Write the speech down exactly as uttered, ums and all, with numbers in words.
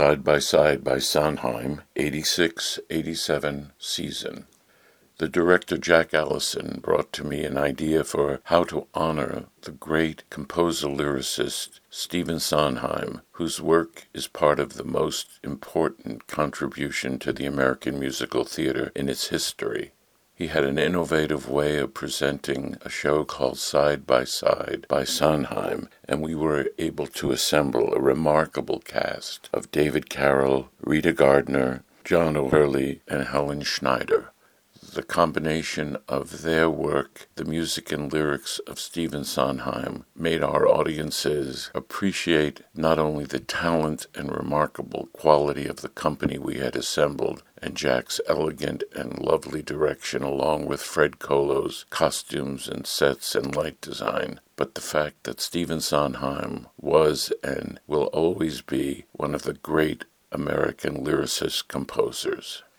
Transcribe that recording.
Side by Side by Sondheim, eighty-six eighty-seven season. The director Jack Allison brought to me an idea for how to honor the great composer-lyricist Stephen Sondheim, whose work is part of the most important contribution to the American musical theater in its history. He had an innovative way of presenting a show called Side by Side by Sondheim, and we were able to assemble a remarkable cast of David Carroll, Rita Gardner, John O'Hurley, and Helen Schneider. The combination of their work, the music and lyrics of Stephen Sondheim, made our audiences appreciate not only the talent and remarkable quality of the company we had assembled, and Jack's elegant and lovely direction along with Fred Kolo's costumes and sets and light design, but the fact that Stephen Sondheim was and will always be one of the great American lyricist composers.